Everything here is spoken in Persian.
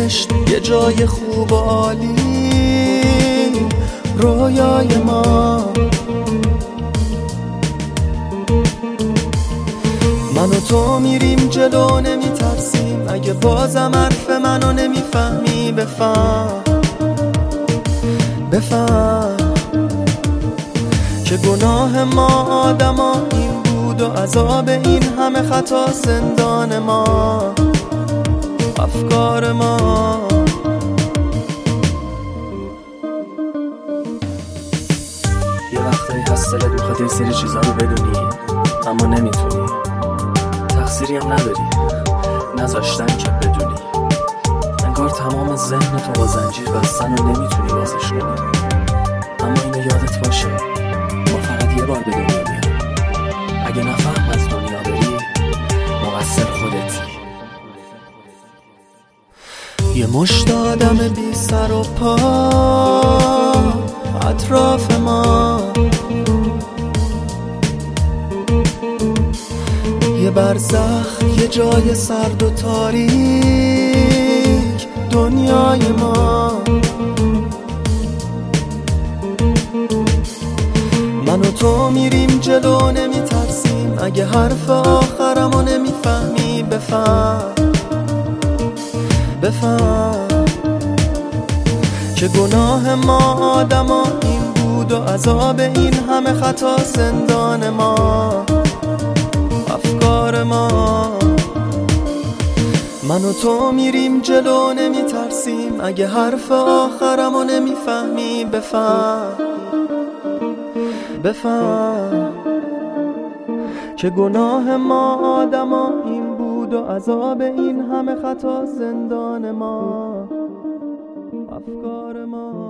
بهشت یه جای خوب و عالی، رویای ما. من و تو میریم جلو نمیترسیم، اگه بازم حرف منو نمیفهمی بفهم که گناه ما آدما این بود و عذاب این همه خطا زندان ما، افکار ما. یه وقتایی هست دلت میخواد یه سری چیزا رو بدونی اما نمیتونی، تقصیری هم نداری نذاشتن که بدونی. انگار تمام ذهن تو با زنجیر بستن و نمیتونی بازش کنی. اما اینو یادت باشه ما فقط یه بار به دنیا میام. اگه نفهم از دنیا بری مقصر خودتی. یه مشت آدم بی سر و پا اطراف ما، یه برزخ یه جای سرد و تاریک دنیای ما. من و تو میریم جلو نمیترسیم، اگه حرف آخرمو نمیفهمی بفهم که گناه ما آدما این بود و عذاب این همه خطا زندان ما، افکار ما. من و تو میریم جلو نمیترسیم، اگه حرف آخرمو نمیفهمی بفهم که گناه ما آدما این بود و عذاب این همه خطا زندان ما، افکار ما.